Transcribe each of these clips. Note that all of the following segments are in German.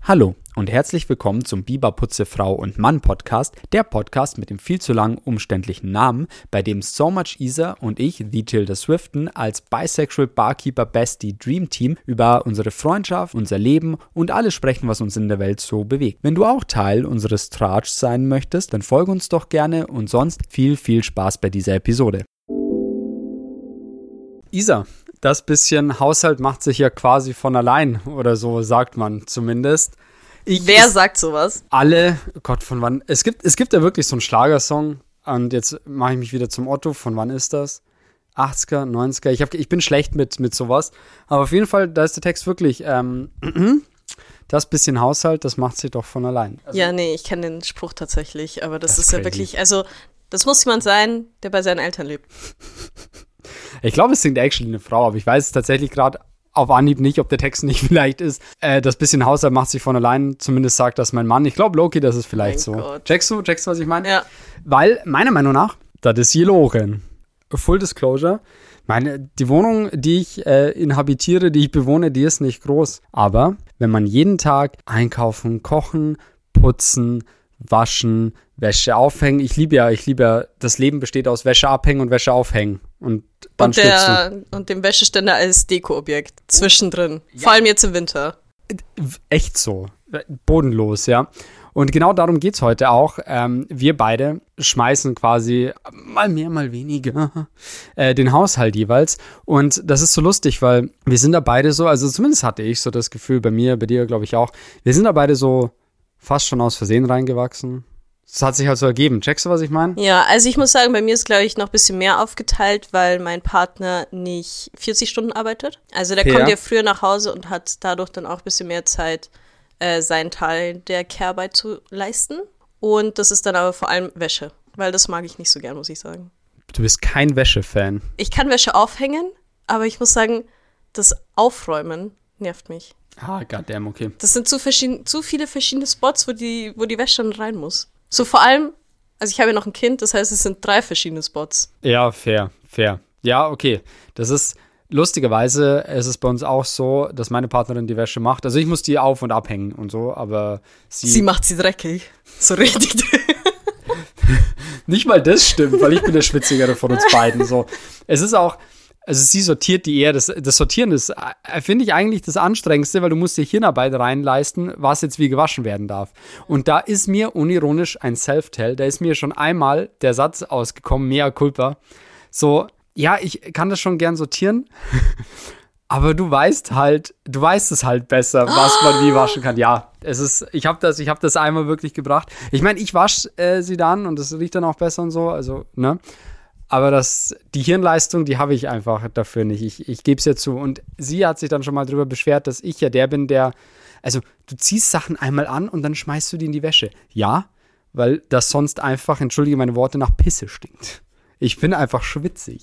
Hallo und herzlich willkommen zum Biber Putze Frau und Mann Podcast, der Podcast mit dem viel zu langen, umständlichen Namen, bei dem So Much Isa und ich, The Tilda Swifton, als Bisexual Barkeeper Bestie Dream Team über unsere Freundschaft, unser Leben und alles sprechen, was uns in der Welt so bewegt. Wenn du auch Teil unseres Tratschs sein möchtest, dann folge uns doch gerne und sonst viel Spaß bei dieser Episode. Isa, das bisschen Haushalt macht sich ja quasi von allein oder so, sagt man zumindest. Wer sagt sowas? Alle, Gott, von wann? Es gibt ja wirklich so einen Schlagersong und jetzt mache ich mich wieder zum Otto. Von wann ist das? 80er, 90er? Ich bin schlecht mit sowas. Aber auf jeden Fall, da ist der Text wirklich, das bisschen Haushalt, das macht sich doch von allein. Also, ja, nee, ich kenne den Spruch tatsächlich, aber das ist ja wirklich, also das muss jemand sein, der bei seinen Eltern lebt. Ich glaube, es singt actually eine Frau, aber ich weiß es tatsächlich gerade auf Anhieb nicht, ob der Text nicht vielleicht ist. Das bisschen Haushalt macht sich von allein, zumindest sagt das mein Mann. Ich glaube, Loki, das ist vielleicht so. Gott. Checkst du, was ich meine? Ja. Weil, meiner Meinung nach, das ist gelogen. Full Disclosure, die Wohnung, die ich inhabitiere, die ich bewohne, die ist nicht groß. Aber wenn man jeden Tag einkaufen, kochen, putzen, waschen, Wäsche aufhängen. Ich liebe ja, das Leben besteht aus Wäsche abhängen und Wäsche aufhängen. Und dann und dem Wäscheständer als Dekoobjekt zwischendrin. Ja. Vor allem jetzt im Winter. Echt so. Bodenlos, ja. Und genau darum geht's heute auch. Wir beide schmeißen quasi mal mehr, mal weniger den Haushalt jeweils. Und das ist so lustig, weil wir sind da beide so, also zumindest hatte ich so das Gefühl, bei mir, bei dir glaube ich auch, wir sind da beide so fast schon aus Versehen reingewachsen. Das hat sich halt so ergeben. Checkst du, was ich meine? Ja, also ich muss sagen, bei mir ist, glaube ich, noch ein bisschen mehr aufgeteilt, weil mein Partner nicht 40 Stunden arbeitet. Also der kommt ja früher nach Hause und hat dadurch dann auch ein bisschen mehr Zeit, seinen Teil der Care-Arbeit zu leisten. Und das ist dann aber vor allem Wäsche, weil das mag ich nicht so gern, muss ich sagen. Du bist kein Wäsche-Fan. Ich kann Wäsche aufhängen, aber ich muss sagen, das Aufräumen nervt mich. Ah, goddamn, okay. Das sind zu viele verschiedene Spots, wo die Wäsche dann rein muss. So vor allem, also ich habe ja noch ein Kind, das heißt, es sind 3 verschiedene Spots. Ja, fair. Ja, okay. Das ist, lustigerweise, es ist bei uns auch so, dass meine Partnerin die Wäsche macht. Also ich muss die auf- und abhängen und so, aber sie macht sie dreckig. So richtig. Nicht mal das stimmt, weil ich bin der Schwitzigere von uns beiden. So. Es ist auch, also sie sortiert die eher, das Sortieren ist, finde ich eigentlich das Anstrengendste, weil du musst dir Hirnarbeit reinleisten, was jetzt wie gewaschen werden darf. Und da ist mir unironisch ein Self-Tell, da ist mir schon einmal der Satz ausgekommen, mea culpa, so, ja, ich kann das schon gern sortieren, aber du weißt es halt besser, was man wie waschen kann. Ja, ich habe das einmal wirklich gebracht. Ich meine, ich wasche sie dann und das riecht dann auch besser und so, also, ne? Aber die Hirnleistung, die habe ich einfach dafür nicht. Ich gebe es ihr zu. Und sie hat sich dann schon mal drüber beschwert, dass ich ja der bin, also du ziehst Sachen einmal an und dann schmeißt du die in die Wäsche. Ja, weil das sonst einfach, entschuldige meine Worte, nach Pisse stinkt. Ich bin einfach schwitzig.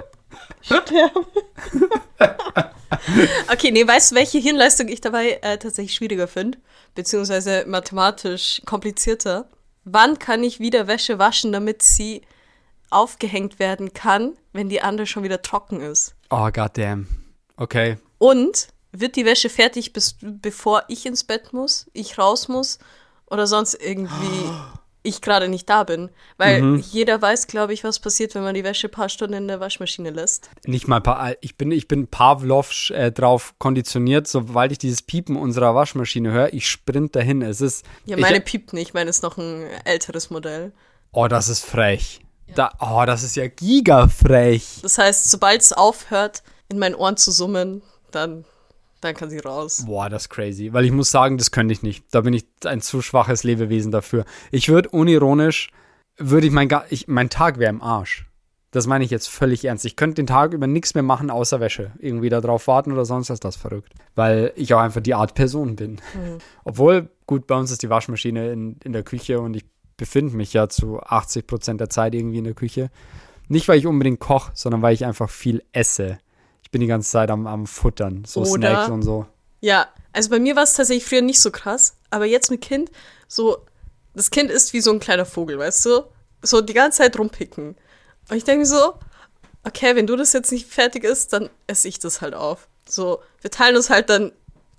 Okay, nee, weißt du, welche Hirnleistung ich dabei tatsächlich schwieriger finde? Beziehungsweise mathematisch komplizierter? Wann kann ich wieder Wäsche waschen, damit sie aufgehängt werden kann, wenn die andere schon wieder trocken ist? Oh, goddamn. Okay. Und wird die Wäsche fertig, bevor ich ins Bett muss, ich raus muss oder sonst irgendwie ich gerade nicht da bin? Weil jeder weiß, glaube ich, was passiert, wenn man die Wäsche ein paar Stunden in der Waschmaschine lässt. Nicht mal ich bin Pavlovsch drauf konditioniert, sobald ich dieses Piepen unserer Waschmaschine höre, ich sprint dahin. Es ist. Ja, meine piept nicht, meine ist noch ein älteres Modell. Oh, das ist frech. Das ist ja gigafrech. Das heißt, sobald es aufhört, in meinen Ohren zu summen, dann kann sie raus. Boah, das ist crazy. Weil ich muss sagen, das könnte ich nicht. Da bin ich ein zu schwaches Lebewesen dafür. Ich würde unironisch, mein Tag wäre im Arsch. Das meine ich jetzt völlig ernst. Ich könnte den Tag über nichts mehr machen, außer Wäsche. Irgendwie da drauf warten oder sonst was, das ist verrückt. Weil ich auch einfach die Art Person bin. Obwohl, gut, bei uns ist die Waschmaschine in der Küche und ich befinde mich ja zu 80% der Zeit irgendwie in der Küche. Nicht, weil ich unbedingt koche, sondern weil ich einfach viel esse. Ich bin die ganze Zeit am Futtern, so Snacks und so. Ja, also bei mir war es tatsächlich früher nicht so krass, aber jetzt mit Kind, so, das Kind ist wie so ein kleiner Vogel, weißt du? So die ganze Zeit rumpicken. Und ich denke so, okay, wenn du das jetzt nicht fertig isst, dann esse ich das halt auf. So, wir teilen uns halt dann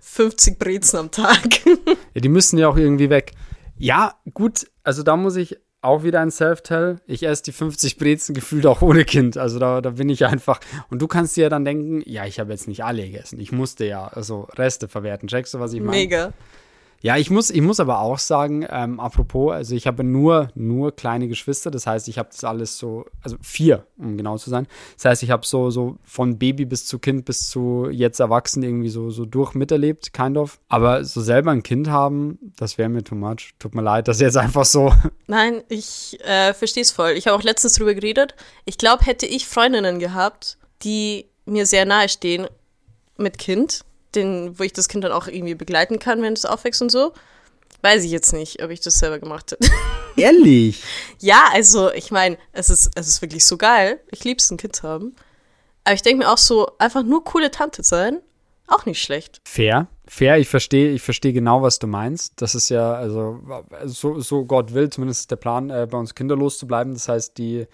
50 Brezen am Tag. Ja, die müssen ja auch irgendwie weg. Ja, gut, also da muss ich auch wieder ein Self-Tell. Ich esse die 50 Brezen gefühlt auch ohne Kind. Also da bin ich einfach. Und du kannst dir ja dann denken, ja, ich habe jetzt nicht alle gegessen. Ich musste ja also Reste verwerten. Checkst du, was ich meine? Mega. Ja, ich muss aber auch sagen, apropos, also ich habe nur kleine Geschwister, das heißt, ich habe das alles so, also 4, um genau zu sein. Das heißt, ich habe so von Baby bis zu Kind bis zu jetzt erwachsen irgendwie so durch miterlebt, kind of. Aber so selber ein Kind haben, das wäre mir too much. Tut mir leid, das ist jetzt einfach so. Nein, ich verstehe es voll. Ich habe auch letztens drüber geredet. Ich glaube, hätte ich Freundinnen gehabt, die mir sehr nahe stehen mit Kind, wo ich das Kind dann auch irgendwie begleiten kann, wenn es aufwächst und so. Weiß ich jetzt nicht, ob ich das selber gemacht hätte. Ehrlich? Ja, also ich meine, es ist wirklich so geil. Ich liebe es, ein Kind zu haben. Aber ich denke mir auch so, einfach nur coole Tante sein, auch nicht schlecht. Fair, ich verstehe genau, was du meinst. Das ist ja, also so Gott will, zumindest ist der Plan, bei uns kinderlos zu bleiben. Das heißt, die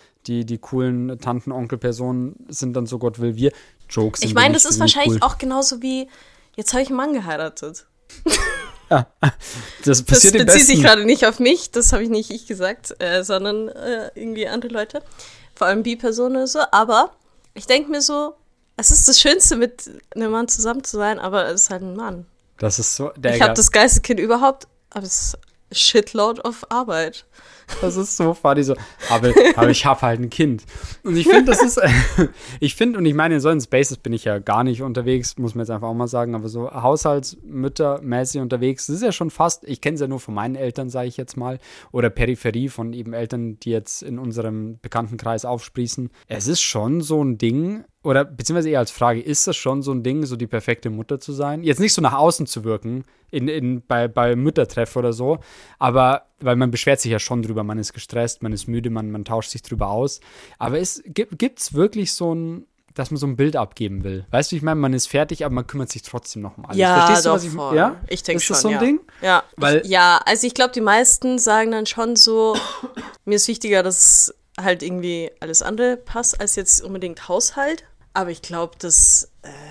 coolen Tanten, Onkel-Personen sind dann so Gott will wir. Jokes. Ich meine, das ist wahrscheinlich auch genauso wie, jetzt habe ich einen Mann geheiratet. Ja, das passiert das im Besten. bezieht sich gerade nicht auf mich, das habe ich nicht ich gesagt, sondern irgendwie andere Leute, vor allem Bi-Personen oder so. Aber ich denke mir so, es ist das Schönste, mit einem Mann zusammen zu sein, aber es ist halt ein Mann. Das ist so. Ich habe das geilste Kind überhaupt, aber es ist Shitload of Arbeit. Das ist so funny, so, aber ich habe halt ein Kind. Und ich finde, das ist, und ich meine, in solchen Spaces bin ich ja gar nicht unterwegs, muss man jetzt einfach auch mal sagen, aber so haushaltsmüttermäßig unterwegs, das ist ja schon fast, ich kenne es ja nur von meinen Eltern, sage ich jetzt mal, oder Peripherie von eben Eltern, die jetzt in unserem Bekanntenkreis aufsprießen. Es ist schon so ein Ding, oder beziehungsweise eher als Frage, ist das schon so ein Ding, so die perfekte Mutter zu sein? Jetzt nicht so nach außen zu wirken, bei Müttertreff oder so, aber, weil man beschwert sich ja schon drüber, man ist gestresst, man ist müde, man tauscht sich drüber aus. Aber gibt's wirklich so ein, dass man so ein Bild abgeben will? Weißt du, ich meine, man ist fertig, aber man kümmert sich trotzdem noch um alles. Ja, verstehst doch, du, was voll. Ja? Ich denke schon, Ist das so ein ja. Ding? Ja, Weil, also ich glaube, die meisten sagen dann schon so, mir ist wichtiger, dass halt irgendwie alles andere passt, als jetzt unbedingt Haushalt. Aber ich glaube, dass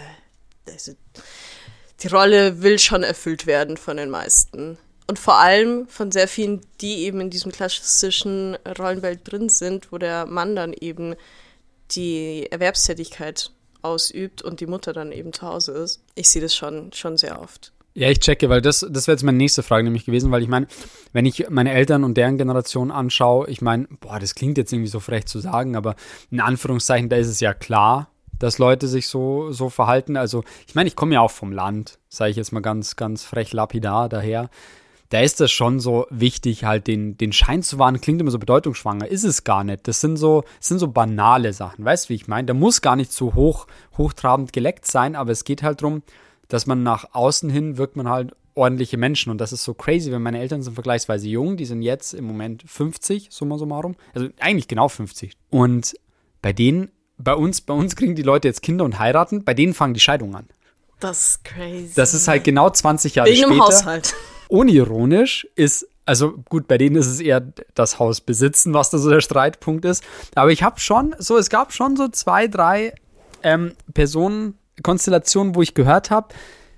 die Rolle will schon erfüllt werden von den meisten. Und vor allem von sehr vielen, die eben in diesem klassischen Rollenbild drin sind, wo der Mann dann eben die Erwerbstätigkeit ausübt und die Mutter dann eben zu Hause ist. Ich sehe das schon sehr oft. Ja, ich checke, weil das wäre jetzt meine nächste Frage nämlich gewesen, weil ich meine, wenn ich meine Eltern und deren Generation anschaue, ich meine, das klingt jetzt irgendwie so frech zu sagen, aber in Anführungszeichen, da ist es ja klar, dass Leute sich so verhalten. Also, ich meine, ich komme ja auch vom Land, sage ich jetzt mal ganz, ganz frech lapidar daher. Da ist das schon so wichtig, halt den Schein zu wahren, klingt immer so bedeutungsschwanger, ist es gar nicht. Das sind so banale Sachen, weißt du, wie ich meine? Da muss gar nicht so hochtrabend geleckt sein, aber es geht halt darum, dass man nach außen hin wirkt man halt ordentliche Menschen und das ist so crazy, weil meine Eltern sind vergleichsweise jung, die sind jetzt im Moment 50, summa summarum, also eigentlich genau 50 und bei uns kriegen die Leute jetzt Kinder und heiraten, bei denen fangen die Scheidungen an. Das ist crazy. Das ist halt genau 20 Jahre später. Wegen dem Haushalt. Unironisch ist, also gut, bei denen ist es eher das Haus besitzen, was da so der Streitpunkt ist. Aber es gab schon so 2, 3 Personenkonstellationen, wo ich gehört habe,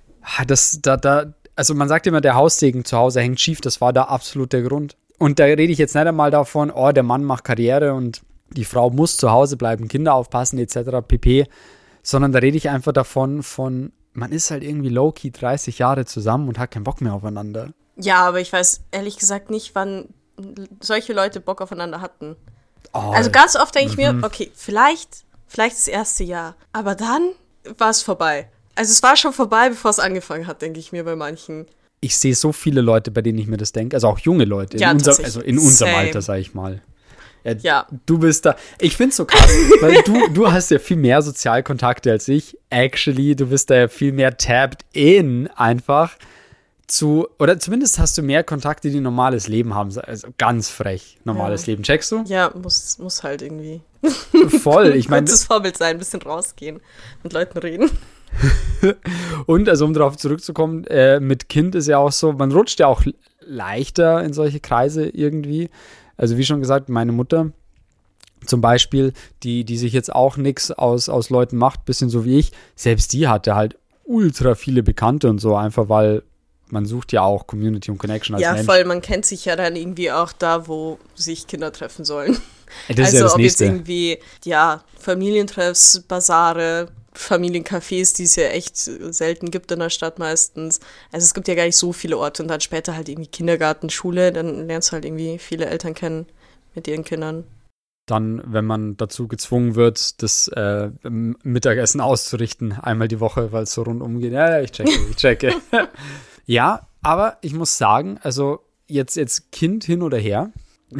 also man sagt immer, der Haussegen zu Hause hängt schief, das war da absolut der Grund. Und da rede ich jetzt nicht einmal davon, der Mann macht Karriere und die Frau muss zu Hause bleiben, Kinder aufpassen etc. pp. Sondern da rede ich einfach davon, man ist halt irgendwie low-key 30 Jahre zusammen und hat keinen Bock mehr aufeinander. Ja, aber ich weiß ehrlich gesagt nicht, wann solche Leute Bock aufeinander hatten. Also ganz oft denke ich mir, okay, vielleicht das erste Jahr. Aber dann war es vorbei. Also es war schon vorbei, bevor es angefangen hat, denke ich mir bei manchen. Ich sehe so viele Leute, bei denen ich mir das denke. Also auch junge Leute. Ja, in unserem Alter, sage ich mal. Ja. Du bist da. Ich finde es so krass, weil du hast ja viel mehr Sozialkontakte als ich. Actually, du bist da ja viel mehr tapped in einfach oder zumindest hast du mehr Kontakte, die normales Leben haben. Also ganz frech, normales Leben. Checkst du? Ja, muss halt irgendwie. Voll, ich meine. Kurzes Vorbild sein, ein bisschen rausgehen, mit Leuten reden. Und also um darauf zurückzukommen, mit Kind ist ja auch so, man rutscht ja auch leichter in solche Kreise irgendwie. Also wie schon gesagt, meine Mutter zum Beispiel, die sich jetzt auch nichts aus Leuten macht, bisschen so wie ich, selbst die hatte halt ultra viele Bekannte und so, einfach weil man sucht ja auch Community und Connection als Mensch. Ja, voll, man kennt sich ja dann irgendwie auch da, wo sich Kinder treffen sollen. Das ist ja das ob Nächste. Jetzt irgendwie, ja, Familientreffs, Basare, Familiencafés, die es ja echt selten gibt in der Stadt meistens. Also es gibt ja gar nicht so viele Orte und dann später halt irgendwie Kindergarten, Schule, dann lernst du halt irgendwie viele Eltern kennen mit ihren Kindern. Dann, wenn man dazu gezwungen wird, das Mittagessen auszurichten, einmal die Woche, weil es so rundum geht. Ja, ich checke. Ja, aber ich muss sagen, also jetzt Kind hin oder her,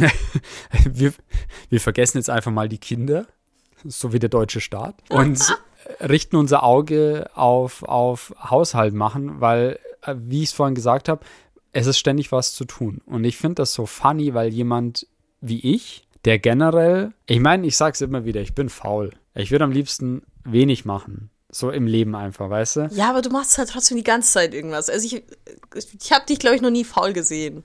wir vergessen jetzt einfach mal die Kinder, so wie der deutsche Staat, und richten unser Auge auf Haushalt machen, weil, wie ich es vorhin gesagt habe, es ist ständig was zu tun. Und ich finde das so funny, weil jemand wie ich, der generell, ich meine, ich sag's immer wieder, ich bin faul. Ich würde am liebsten wenig machen. So im Leben einfach, weißt du? Ja, aber du machst halt trotzdem die ganze Zeit irgendwas. Also ich habe dich, glaube ich, noch nie faul gesehen.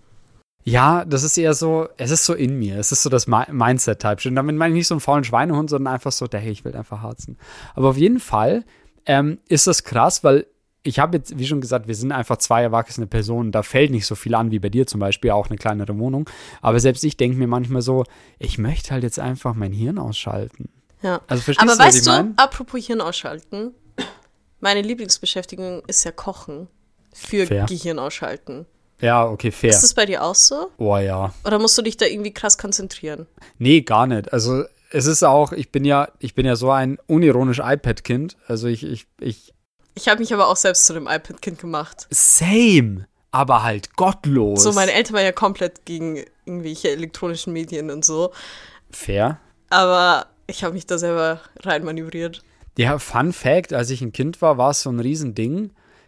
Ja, das ist eher so, es ist so in mir. Es ist so das Mindset-Type. Und damit meine ich nicht so einen faulen Schweinehund, sondern einfach so, hey, ich will einfach harzen. Aber auf jeden Fall ist das krass, weil ich habe jetzt, wie schon gesagt, wir sind einfach 2 erwachsene Personen. Da fällt nicht so viel an wie bei dir zum Beispiel, auch eine kleinere Wohnung. Aber selbst ich denke mir manchmal so, ich möchte halt jetzt einfach mein Hirn ausschalten. Ja, also verstehst aber du, was weißt ich mein? du, apropos Hirn ausschalten, meine Lieblingsbeschäftigung ist ja Kochen für Fair. Gehirn ausschalten. Ja, okay, fair. Ist das bei dir auch so? Oh ja. Oder musst du dich da irgendwie krass konzentrieren? Nee, gar nicht. Also es ist auch, ich bin ja so ein unironisch iPad-Kind. Also ich habe mich aber auch selbst zu dem iPad-Kind gemacht. Same, aber halt gottlos. So, meine Eltern waren ja komplett gegen irgendwelche elektronischen Medien und so. Fair. Aber ich habe mich da selber reinmanövriert. Ja, Fun Fact, als ich ein Kind war es so ein Riesending,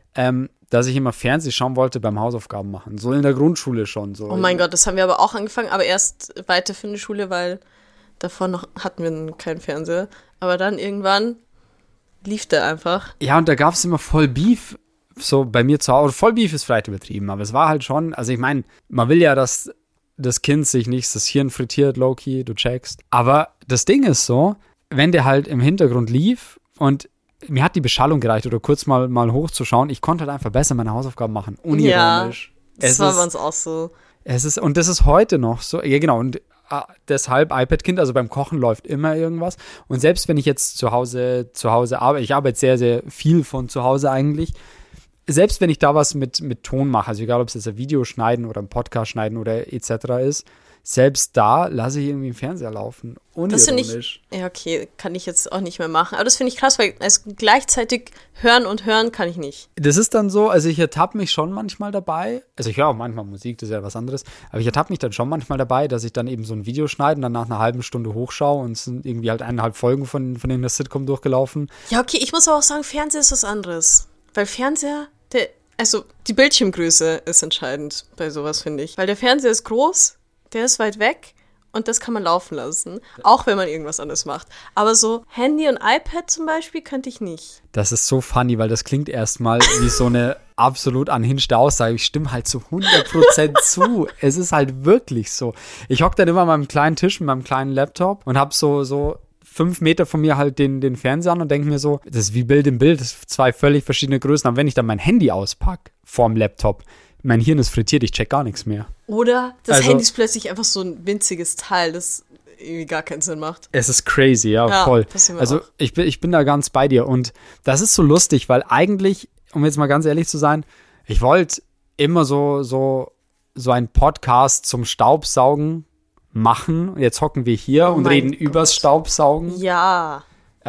dass ich immer Fernsehen schauen wollte beim Hausaufgaben machen. So in der Grundschule schon. So. Oh mein Gott, das haben wir aber auch angefangen, aber erst weiterführende Schule, weil davor noch hatten wir keinen Fernseher. Aber dann irgendwann lief der einfach. Ja, und da gab es immer voll Beef, so bei mir zu Hause. Voll Beef ist vielleicht übertrieben, aber es war halt schon, also ich meine, man will ja, dass das Kind sich nicht das Hirn frittiert, low-key, du checkst. Aber das Ding ist so, wenn der halt im Hintergrund lief und mir hat die Beschallung gereicht oder kurz mal hochzuschauen, ich konnte halt einfach besser meine Hausaufgaben machen, unironisch. Ja, das war bei uns auch so. Und das ist heute noch so, ja genau, und deshalb iPad-Kind, also beim Kochen läuft immer irgendwas. Und selbst wenn ich jetzt zu Hause arbeite, ich arbeite sehr, sehr viel von zu Hause eigentlich, selbst wenn ich da was mit Ton mache, also egal, ob es jetzt ein Video schneiden oder ein Podcast schneiden oder etc. ist, selbst da lasse ich irgendwie im Fernseher laufen. Unironisch. Das finde ich, ja okay, kann ich jetzt auch nicht mehr machen. Aber das finde ich krass, weil gleichzeitig hören kann ich nicht. Das ist dann so, also ich ertappe mich schon manchmal dabei, also ich höre auch manchmal Musik, das ist ja was anderes, aber ich ertappe mich dann schon manchmal dabei, dass ich dann eben so ein Video schneide und dann nach einer halben Stunde hochschaue und es sind irgendwie halt 1,5 Folgen von der Sitcom durchgelaufen. Ja okay, ich muss aber auch sagen, Fernseher ist was anderes. Weil Fernseher, also die Bildschirmgröße ist entscheidend bei sowas, finde ich. Weil der Fernseher ist groß, der ist weit weg und das kann man laufen lassen, auch wenn man irgendwas anderes macht. Aber so Handy und iPad zum Beispiel könnte ich nicht. Das ist so funny, weil das klingt erstmal wie so eine absolut anhinschte Aussage. Ich stimme halt zu 100% zu. Es ist halt wirklich so. Ich hocke dann immer an meinem kleinen Tisch mit meinem kleinen Laptop und habe so 5 Meter von mir halt den Fernseher an und denke mir so, das ist wie Bild im Bild, das sind 2 völlig verschiedene Größen. Aber wenn ich dann mein Handy auspacke vorm Laptop, mein Hirn ist frittiert, ich check gar nichts mehr. Oder das Handy ist plötzlich einfach so ein winziges Teil, das irgendwie gar keinen Sinn macht. Es ist crazy, ja voll. Also ich bin da ganz bei dir und das ist so lustig, weil eigentlich, um jetzt mal ganz ehrlich zu sein, ich wollte immer so einen Podcast zum Staubsaugen machen. Jetzt hocken wir hier und reden übers Staubsaugen. Ja.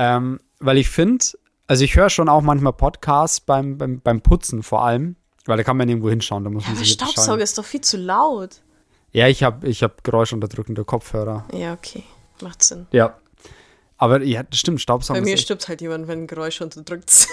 Weil ich finde, also ich höre schon auch manchmal Podcasts beim Putzen vor allem. Weil da kann man irgendwo hinschauen, da muss man sich Staubsauger ist doch viel zu laut. Ja, ich hab geräuschunterdrückende Kopfhörer. Ja, okay. Macht Sinn. Ja. Aber ja, das stimmt, Staubsauger. Bei mir stirbt halt jemand, wenn Geräusche unterdrückt.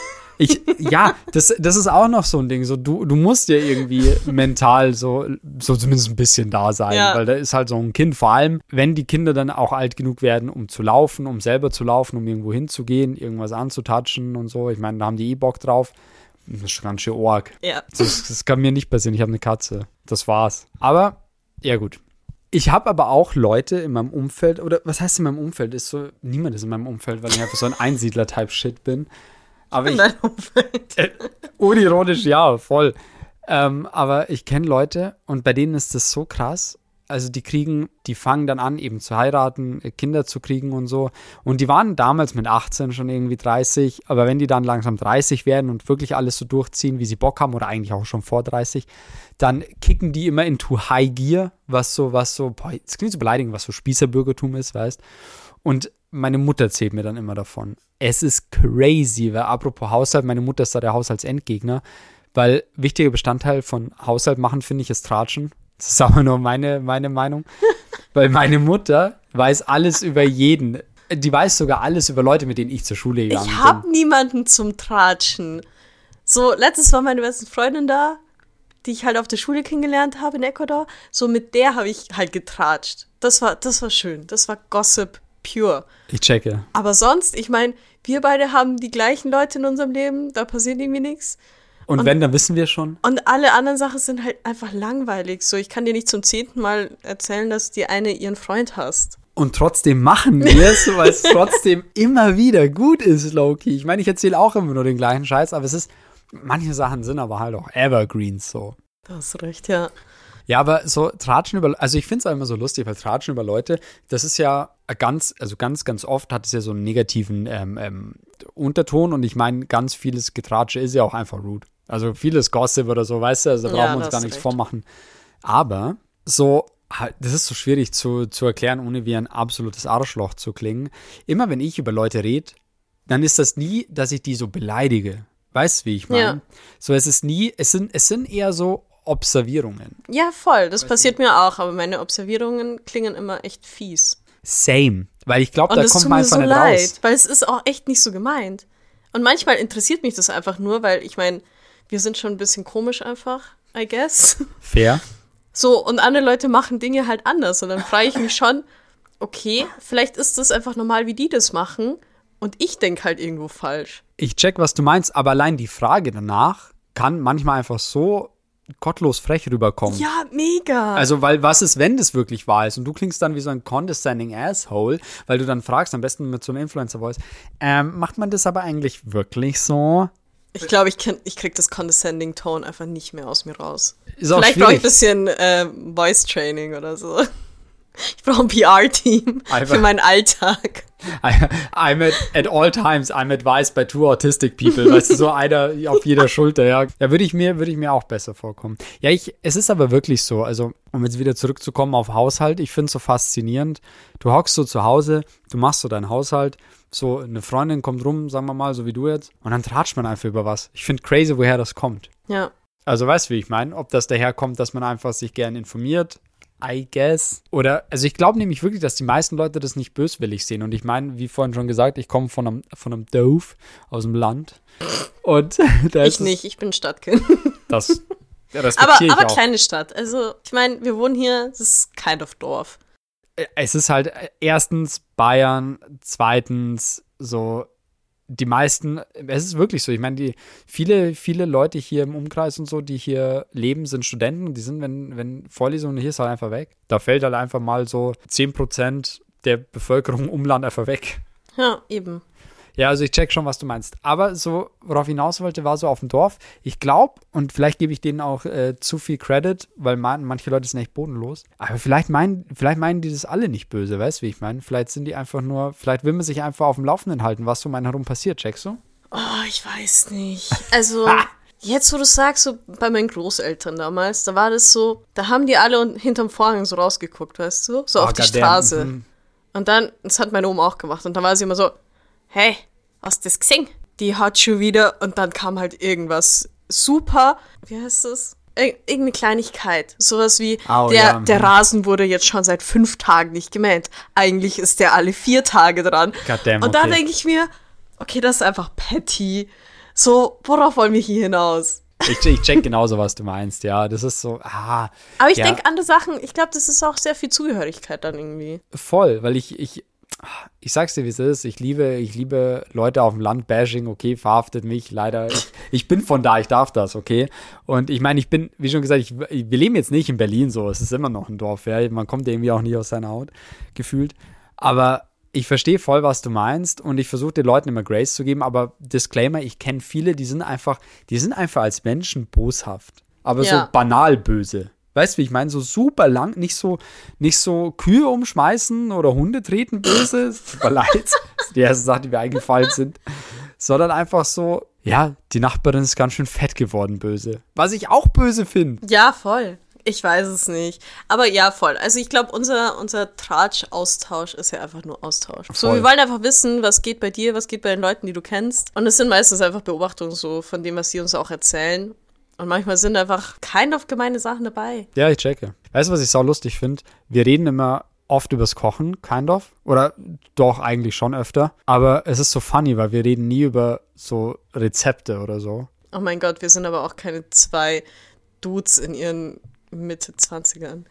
Ja, das ist auch noch so ein Ding. So, du musst ja irgendwie mental so zumindest ein bisschen da sein. Ja. Weil da ist halt so ein Kind, vor allem, wenn die Kinder dann auch alt genug werden, um zu laufen, um selber zu laufen, um irgendwo hinzugehen, irgendwas anzutatschen und so. Ich meine, da haben die Bock drauf. Das ist ganz schön arg. Ja. Das kann mir nicht passieren. Ich habe eine Katze. Das war's. Aber, ja gut. Ich habe aber auch Leute in meinem Umfeld, oder was heißt in meinem Umfeld? Niemand ist in meinem Umfeld, weil ich einfach so ein Einsiedler-Type-Shit bin. Aber unironisch, ja, voll. Aber ich kenne Leute und bei denen ist das so krass. Also die fangen dann an, eben zu heiraten, Kinder zu kriegen und so. Und die waren damals mit 18 schon irgendwie 30. Aber wenn die dann langsam 30 werden und wirklich alles so durchziehen, wie sie Bock haben, oder eigentlich auch schon vor 30, dann kicken die immer into High Gear, was so, boah, das klingt so beleidigend, was so Spießerbürgertum ist, weißt. Und meine Mutter erzählt mir dann immer davon. Es ist crazy, weil apropos Haushalt, meine Mutter ist da der Haushaltsendgegner, weil wichtiger Bestandteil von Haushalt machen, finde ich, ist Tratschen. Das ist aber nur meine Meinung. Weil meine Mutter weiß alles über jeden. Die weiß sogar alles über Leute, mit denen ich zur Schule gegangen bin. Ich habe niemanden zum Tratschen. So, letztes war meine beste Freundin da, die ich halt auf der Schule kennengelernt habe in Ecuador. So, mit der habe ich halt getratscht. Das war schön. Das war Gossip pure. Ich checke. Aber sonst, ich meine, wir beide haben die gleichen Leute in unserem Leben. Da passiert irgendwie nichts. Und wenn, dann wissen wir schon. Und alle anderen Sachen sind halt einfach langweilig. So, ich kann dir nicht zum 10. Mal erzählen, dass die eine ihren Freund hasst. Und trotzdem machen wir es, weil es trotzdem immer wieder gut ist, Loki. Ich meine, ich erzähle auch immer nur den gleichen Scheiß, aber manche Sachen sind aber halt auch Evergreens so. Da hast du recht, ja. Ja, aber so Tratschen also ich finde es auch immer so lustig, weil Tratschen über Leute, das ist ja ganz oft hat es ja so einen negativen Unterton und ich meine, ganz vieles Getratsche ist ja auch einfach rude. Also vieles Gossip oder so, weißt du, also da brauchen wir uns gar nichts vormachen. Aber so, das ist so schwierig zu erklären, ohne wie ein absolutes Arschloch zu klingen. Immer wenn ich über Leute rede, dann ist das nie, dass ich die so beleidige. Weißt du, wie ich meine? Ja. So, es sind eher so Observierungen. Ja, voll, das passiert mir auch, aber meine Observierungen klingen immer echt fies. Same, weil ich glaube, da kommt man einfach nicht raus. Weil es ist auch echt nicht so gemeint. Und manchmal interessiert mich das einfach nur, weil ich meine, wir sind schon ein bisschen komisch einfach, I guess. Fair. So, und andere Leute machen Dinge halt anders und dann frage ich mich schon, okay, vielleicht ist das einfach normal, wie die das machen und ich denke halt irgendwo falsch. Ich check, was du meinst, aber allein die Frage danach kann manchmal einfach so gottlos frech rüberkommen. Ja, mega. Also, weil was ist, wenn das wirklich wahr ist? Und du klingst dann wie so ein condescending Asshole, weil du dann fragst, am besten mit so einer Influencer-Voice, macht man das aber eigentlich wirklich so? Ich glaube, ich krieg das condescending Tone einfach nicht mehr aus mir raus. Vielleicht brauche ich ein bisschen Voice Training oder so. Ich brauche ein PR-Team für meinen Alltag. I'm at all times, I'm advised by 2 autistic people. Weißt du, so einer auf jeder Schulter, ja. Da würde ich mir auch besser vorkommen. Ja, es ist aber wirklich so, also, um jetzt wieder zurückzukommen auf Haushalt, ich finde es so faszinierend. Du hockst so zu Hause, du machst so deinen Haushalt, so eine Freundin kommt rum, sagen wir mal, so wie du jetzt, und dann tratscht man einfach über was. Ich finde crazy, woher das kommt. Ja. Also, weißt du, wie ich meine? Ob das daherkommt, dass man einfach sich gern informiert, I guess. Oder, also ich glaube nämlich wirklich, dass die meisten Leute das nicht böswillig sehen. Und ich meine, wie vorhin schon gesagt, ich komme von einem Dorf aus dem Land. Und da ist ich bin ein Stadtkind. Das respektiere ich auch. Aber kleine Stadt. Also, ich meine, wir wohnen hier, das ist kind of Dorf. Es ist halt erstens Bayern, zweitens so die meisten, es ist wirklich so, ich meine, viele Leute hier im Umkreis und so, die hier leben, sind Studenten und die sind, wenn Vorlesungen, hier ist halt einfach weg. Da fällt halt einfach mal so 10% der Bevölkerung im Umland einfach weg. Ja, eben. Ja, also ich check schon, was du meinst. Aber so, worauf ich hinaus wollte, war so auf dem Dorf. Ich glaube, und vielleicht gebe ich denen auch zu viel Credit, weil manche Leute sind echt bodenlos. Aber vielleicht meinen die das alle nicht böse, weißt du, wie ich meine? Vielleicht sind die einfach nur, vielleicht will man sich einfach auf dem Laufenden halten, was um einen herum passiert, checkst du? Oh, ich weiß nicht. Also, jetzt, wo du sagst, so bei meinen Großeltern damals, da war das so, da haben die alle hinterm Vorhang so rausgeguckt, weißt du? So auf die Straße. Und dann, das hat meine Oma auch gemacht. Und dann war sie immer so, hey, hast du das gesehen? Die hat schon wieder, und dann kam halt irgendwas super, wie heißt das? Irgendeine Kleinigkeit. Sowas wie, der Rasen wurde jetzt schon seit 5 Tagen nicht gemäht. Eigentlich ist der alle 4 Tage dran. Goddamn, und da denke ich mir, okay, das ist einfach petty. So, worauf wollen wir hier hinaus? Ich check genauso, was du meinst, ja. Das ist so, Aber ich denke, andere Sachen, ich glaube, das ist auch sehr viel Zugehörigkeit dann irgendwie. Voll, weil ich sag's dir, wie es ist. Ich liebe Leute auf dem Land, Bashing, okay, verhaftet mich, leider. Ich bin von da, ich darf das, okay. Und ich meine, ich bin, wie schon gesagt, wir leben jetzt nicht in Berlin so, es ist immer noch ein Dorf, ja. Man kommt irgendwie auch nie aus seiner Haut, gefühlt. Aber ich verstehe voll, was du meinst und ich versuche den Leuten immer Grace zu geben, aber Disclaimer, ich kenne viele, die sind einfach als Menschen boshaft, aber so banal böse. Weißt du, wie ich meine? So super lang, nicht so Kühe umschmeißen oder Hunde treten böse, tut mir leid, das ist die erste Sache, die mir eingefallen sind, sondern einfach so, ja, die Nachbarin ist ganz schön fett geworden böse. Was ich auch böse finde. Ja, voll. Ich weiß es nicht. Aber ja, voll. Also ich glaube, unser Tratsch-Austausch ist ja einfach nur Austausch. Voll. So, wir wollen einfach wissen, was geht bei dir, was geht bei den Leuten, die du kennst. Und es sind meistens einfach Beobachtungen so von dem, was sie uns auch erzählen. Und manchmal sind einfach kind of gemeine Sachen dabei. Ja, ich checke. Weißt du, was ich sau lustig finde? Wir reden immer oft übers Kochen, kind of. Oder doch eigentlich schon öfter. Aber es ist so funny, weil wir reden nie über so Rezepte oder so. Oh mein Gott, wir sind aber auch keine 2 Dudes in ihren Mitte 20ern.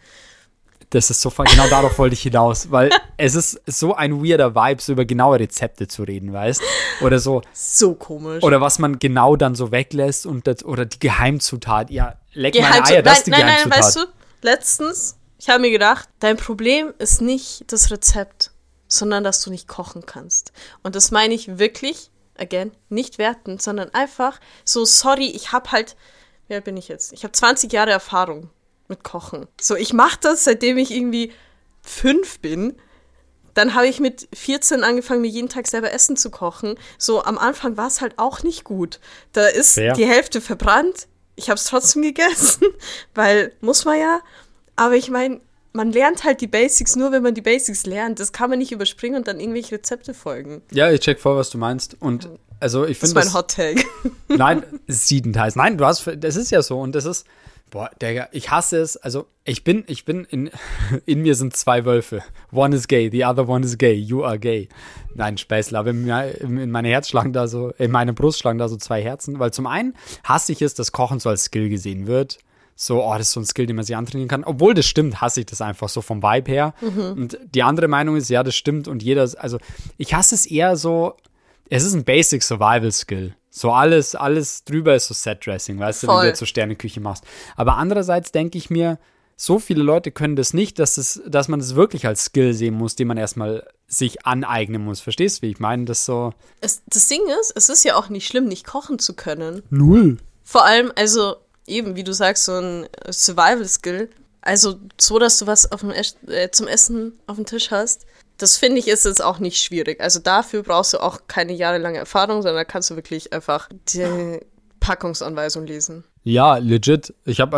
Das ist so funny. Genau darauf wollte ich hinaus. Weil es ist so ein weirder Vibe, so über genaue Rezepte zu reden, weißt? Oder so. So komisch. Oder was man genau dann so weglässt oder die Geheimzutat. Ja, leck meine Eier, das ist die Geheimzutat. Nein, weißt du, letztens, ich habe mir gedacht, dein Problem ist nicht das Rezept, sondern dass du nicht kochen kannst. Und das meine ich wirklich, again, nicht wertend, sondern einfach so, sorry, ich habe halt, wie alt bin ich jetzt? Ich habe 20 Jahre Erfahrung mit Kochen. So, ich mache das, seitdem ich irgendwie 5 bin. Dann habe ich mit 14 angefangen, mir jeden Tag selber Essen zu kochen. So, am Anfang war es halt auch nicht gut. Da ist die Hälfte verbrannt. Ich habe es trotzdem gegessen, weil muss man ja. Aber ich meine, man lernt halt die Basics nur, wenn man die Basics lernt. Das kann man nicht überspringen und dann irgendwelche Rezepte folgen. Ja, ich check voll, was du meinst. Und also ich finde das ist mein Hot-Take. Nein, siedend heißt. Nein, das ist ja so. Und das ist, boah, Digga, ich hasse es. Also ich bin in mir sind 2 Wölfe. One is gay, the other one is gay. You are gay. Nein, Späßler. Aber in meine Herz schlagen da so, in meine Brust schlagen da so 2 Herzen. Weil zum einen hasse ich es, dass Kochen so als Skill gesehen wird. So, das ist so ein Skill, den man sich antrainieren kann. Obwohl das stimmt, hasse ich das einfach so vom Vibe her. Und die andere Meinung ist, ja, das stimmt. Und also ich hasse es eher so, es ist ein Basic Survival Skill. So alles drüber ist so Set-Dressing, weißt du, wenn du jetzt so Sterneküche machst. Aber andererseits denke ich mir, so viele Leute können das nicht, dass man das wirklich als Skill sehen muss, den man erstmal sich aneignen muss. Verstehst du, wie ich meine? Das so. Das Ding ist, es ist ja auch nicht schlimm, nicht kochen zu können. Null. Vor allem, also eben, wie du sagst, so ein Survival-Skill. Also so, dass du was zum Essen auf dem Tisch hast. Das finde ich ist jetzt auch nicht schwierig. Also dafür brauchst du auch keine jahrelange Erfahrung, sondern da kannst du wirklich einfach die Packungsanweisung lesen. Ja, legit. Ich habe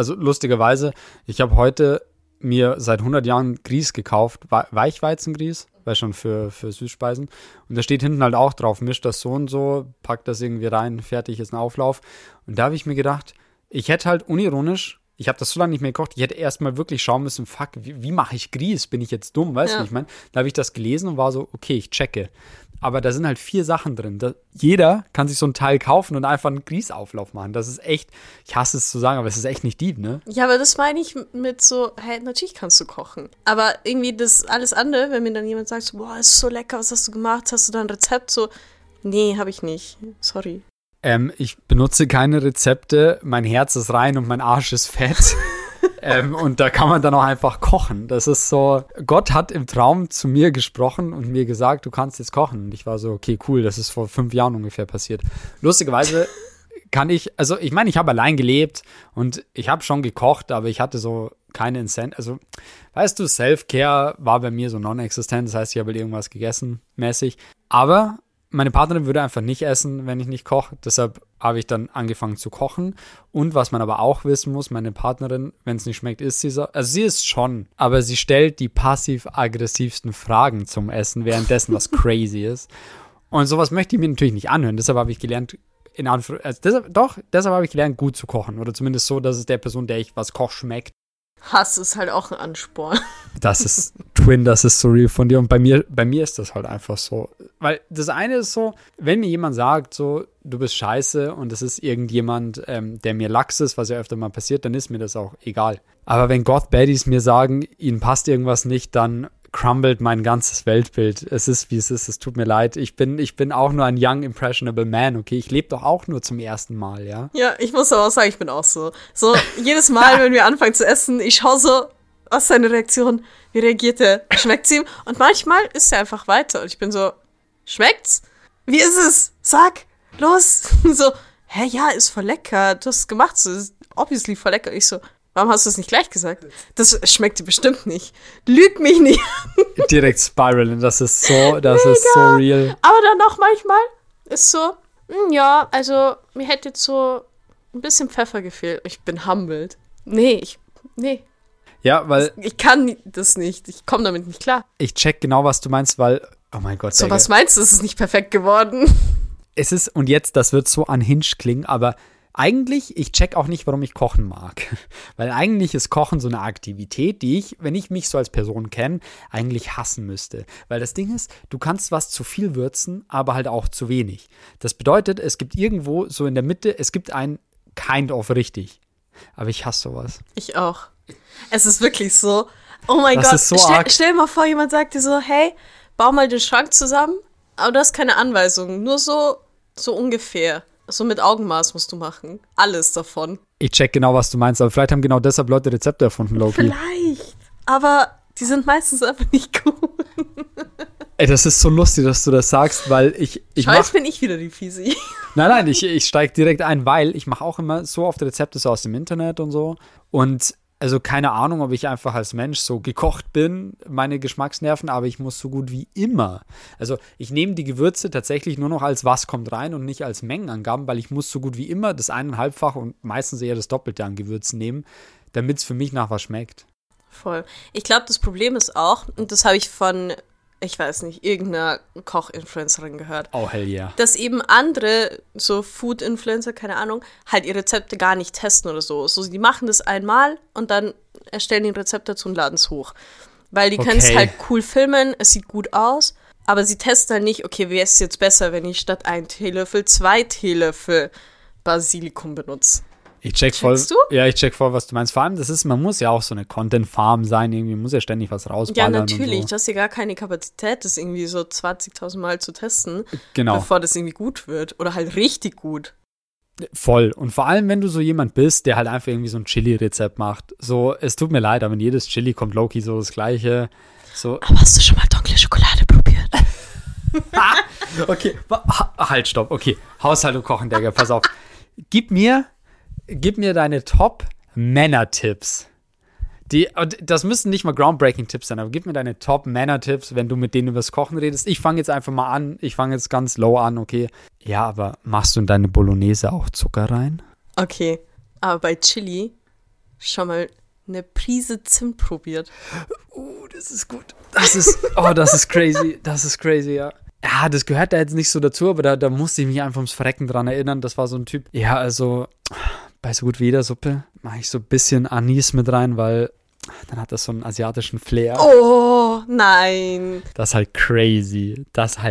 heute mir seit 100 Jahren Grieß gekauft, Weichweizengrieß, weil schon für Süßspeisen. Und da steht hinten halt auch drauf, mischt das so und so, packt das irgendwie rein, fertig ist ein Auflauf. Und da habe ich mir gedacht, ich hätte halt unironisch, ich habe das so lange nicht mehr gekocht, ich hätte erstmal wirklich schauen müssen, fuck, wie mache ich Grieß? Bin ich jetzt dumm? Weißt du, wie ich meine? Da habe ich das gelesen und war so, okay, ich checke. Aber da sind halt 4 Sachen drin. Jeder kann sich so ein Teil kaufen und einfach einen Grießauflauf machen. Das ist echt, ich hasse es zu sagen, aber es ist echt nicht deep, ne? Ja, aber das meine ich mit so, hey, natürlich kannst du kochen. Aber irgendwie das alles andere, wenn mir dann jemand sagt, so, boah, ist so lecker, was hast du gemacht? Hast du da ein Rezept? So, nee, habe ich nicht. Sorry. Ich benutze keine Rezepte, mein Herz ist rein und mein Arsch ist fett. Und da kann man dann auch einfach kochen. Das ist so, Gott hat im Traum zu mir gesprochen und mir gesagt, du kannst jetzt kochen. Und ich war so, okay, cool, das ist vor 5 Jahren ungefähr passiert. Lustigerweise ich meine, ich habe allein gelebt und ich habe schon gekocht, aber ich hatte so keine Incentive. Also, weißt du, Self-Care war bei mir so non-existent. Das heißt, ich habe halt irgendwas gegessen, mäßig. Aber meine Partnerin würde einfach nicht essen, wenn ich nicht koche. Deshalb habe ich dann angefangen zu kochen. Und was man aber auch wissen muss, meine Partnerin, wenn es nicht schmeckt, isst sie so. Also sie isst schon, aber sie stellt die passiv-aggressivsten Fragen zum Essen, währenddessen was crazy ist. Und sowas möchte ich mir natürlich nicht anhören. Deshalb habe ich gelernt, deshalb habe ich gelernt, gut zu kochen. Oder zumindest so, dass es der Person, der ich was koche, schmeckt. Hass ist halt auch ein Ansporn. Das ist Twin, das ist so real von dir. Und bei mir ist das halt einfach so. Weil das eine ist so, wenn mir jemand sagt, so, du bist scheiße und es ist irgendjemand, der mir lax ist, was ja öfter mal passiert, dann ist mir das auch egal. Aber wenn God-Baddies mir sagen, ihnen passt irgendwas nicht, dann crumbled mein ganzes Weltbild. Es ist, wie es ist. Es tut mir leid. Ich bin auch nur ein young, impressionable man, okay? Ich lebe doch auch nur zum ersten Mal, ja? Ja, ich muss aber auch sagen, ich bin auch so. So, jedes Mal, wenn wir anfangen zu essen, ich schaue so, was ist deine Reaktion? Wie reagiert er? Schmeckt's ihm? Und manchmal isst er einfach weiter. Und ich bin so, schmeckt's? Wie ist es? Sag, los. So, hä, ja, ist voll lecker. Du hast es gemacht, so, ist obviously voll lecker. Ich so, warum hast du es nicht gleich gesagt? Das schmeckt dir bestimmt nicht. Lüg mich nicht. Direkt spiralen, das ist so real. Aber dann auch manchmal ist so, ja, also mir hätte jetzt so ein bisschen Pfeffer gefehlt. Ich bin humbled. Nee. Ja, weil Ich kann das nicht. Ich komme damit nicht klar. ich check genau, was du meinst, weil, oh mein Gott. So, Digga. was meinst du? Es ist nicht perfekt geworden. Es ist, und jetzt, das wird so unhinged klingen, aber eigentlich, ich check auch nicht, warum ich kochen mag. Weil eigentlich ist Kochen so eine Aktivität, die ich, wenn ich mich so als Person kenne, eigentlich hassen müsste. Weil das Ding ist, du kannst was zu viel würzen, aber halt auch zu wenig. Das bedeutet, es gibt irgendwo so in der Mitte, es gibt ein kind of richtig. Aber ich hasse sowas. Ich auch. Es ist wirklich so. Oh mein Das Gott. ist so arg. Stell dir mal vor, jemand sagt dir so, hey, bau mal den Schrank zusammen, aber du hast keine Anweisungen. Nur so ungefähr. So mit Augenmaß musst du machen. Alles davon. Ich check genau, was du meinst, aber vielleicht haben genau deshalb Leute Rezepte erfunden, Loki. Vielleicht. Aber die sind meistens einfach nicht gut. Ey, das ist so lustig, dass du das sagst, weil ich Jetzt bin ich wieder die Fisi. Nein, ich steige direkt ein, weil ich mache auch immer so oft Rezepte so aus dem Internet und so. Und also keine Ahnung, ob ich einfach als Mensch so gekocht bin, meine Geschmacksnerven, aber ich muss so gut wie immer. Also ich nehme die Gewürze tatsächlich nur noch als was kommt rein und nicht als Mengenangaben, weil ich muss so gut wie immer das 1,5-fache und meistens eher das Doppelte an Gewürzen nehmen, damit es für mich nach was schmeckt. Voll. Ich glaube, das Problem ist auch, und das habe ich von, ich weiß nicht, irgendeiner Koch-Influencerin gehört. Oh, hell yeah. Dass eben andere, so Food-Influencer, keine Ahnung, halt ihre Rezepte gar nicht testen oder so. So, die machen das einmal und dann erstellen die ein Rezept dazu und laden es hoch. Weil die können es halt cool filmen, es sieht gut aus, aber sie testen halt nicht, okay, wäre es jetzt besser, wenn ich statt 1 Teelöffel 2 Teelöffel Basilikum benutze. Ich check voll, was du meinst. Vor allem, man muss ja auch so eine Content-Farm sein, irgendwie muss ja ständig was rausballern. Ja, natürlich. Und so. Du hast ja gar keine Kapazität, das irgendwie so 20.000 Mal zu testen, genau. Bevor das irgendwie gut wird. Oder halt richtig gut. Voll. Und vor allem, wenn du so jemand bist, der halt einfach irgendwie so ein Chili-Rezept macht. So, es tut mir leid, aber in jedes Chili kommt Loki so das Gleiche. So. Aber hast du schon mal dunkle Schokolade probiert? Okay, halt, stopp. Okay, Haushalt und Kochen, Digga, pass auf. Gib mir deine Top-Männer-Tipps. Und das müssen nicht mal Groundbreaking-Tipps sein, aber gib mir deine Top-Männer-Tipps, wenn du mit denen übers Kochen redest. Ich fange jetzt einfach mal an. Ich fange jetzt ganz low an, okay? Ja, aber machst du in deine Bolognese auch Zucker rein? Okay, aber bei Chili schon mal eine Prise Zimt probiert. Das ist gut. Das ist crazy. Das ist crazy, ja. Ja, das gehört da jetzt nicht so dazu, aber da musste ich mich einfach ums Verrecken dran erinnern. Das war so ein Typ. Ja, also bei so gut wie jeder Suppe mache ich so ein bisschen Anis mit rein, weil dann hat das so einen asiatischen Flair. Oh, nein. Das ist halt crazy.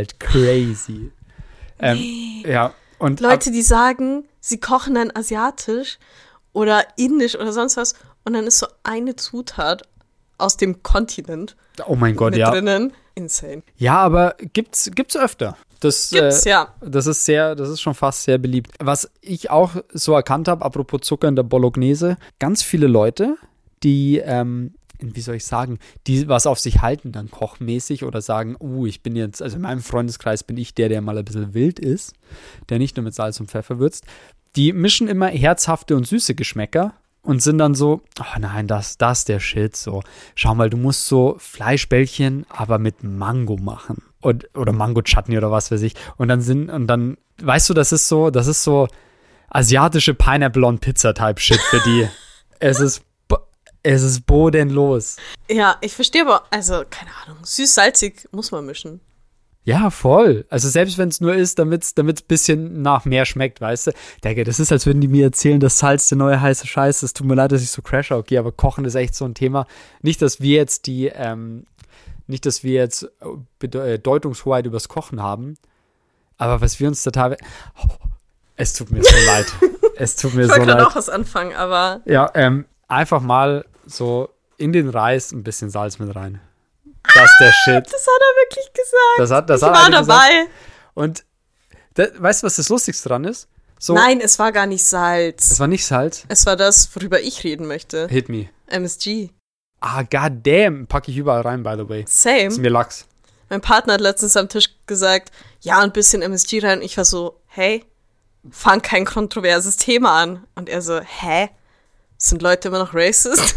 Nee. Ja. Und Leute, die sagen, sie kochen dann asiatisch oder indisch oder sonst was und dann ist so eine Zutat aus dem Kontinent oh mein Gott, mit ja. drinnen. Insane. Ja, aber gibt's öfter. Ja. Das ist schon fast sehr beliebt. Was ich auch so erkannt habe, apropos Zucker in der Bolognese, ganz viele Leute, die, wie soll ich sagen, die was auf sich halten, dann kochmäßig oder sagen, ich bin jetzt, also in meinem Freundeskreis bin ich der mal ein bisschen wild ist, der nicht nur mit Salz und Pfeffer würzt, die mischen immer herzhafte und süße Geschmäcker. Und sind dann so, oh nein, das ist der Shit, so. Schau mal, du musst so Fleischbällchen, aber mit Mango machen. Oder Mango-Chutney oder was weiß ich. Und dann, weißt du, das ist so asiatische Pineapple-on-Pizza-Type-Shit für die. Es ist bodenlos. Ja, ich verstehe aber, also, keine Ahnung, süß-salzig muss man mischen. Ja, voll. Also selbst wenn es nur ist, damit es ein bisschen nach mehr schmeckt, weißt du? Digga, das ist, als würden die mir erzählen, dass Salz der neue heiße Scheiß ist. Es tut mir leid, dass ich so crashe, okay, aber Kochen ist echt so ein Thema. Nicht, dass wir jetzt Bedeutungshoheit übers Kochen haben, aber was wir uns total... es tut mir so leid. Es tut mir so leid. Ich wollte gerade auch was anfangen, aber... Ja, einfach mal so in den Reis ein bisschen Salz mit rein. Das ist der Shit. Das hat er wirklich gesagt. Ich war dabei. Und weißt du, was das Lustigste dran ist? So, nein, es war gar nicht Salz. Es war nicht Salz? Es war das, worüber ich reden möchte. Hit me. MSG. goddamn, packe ich überall rein, by the way. Same. Ist mir Lachs. Mein Partner hat letztens am Tisch gesagt, ja, ein bisschen MSG rein. Ich war so, hey, fang kein kontroverses Thema an. Und er so, hä? Sind Leute immer noch racist?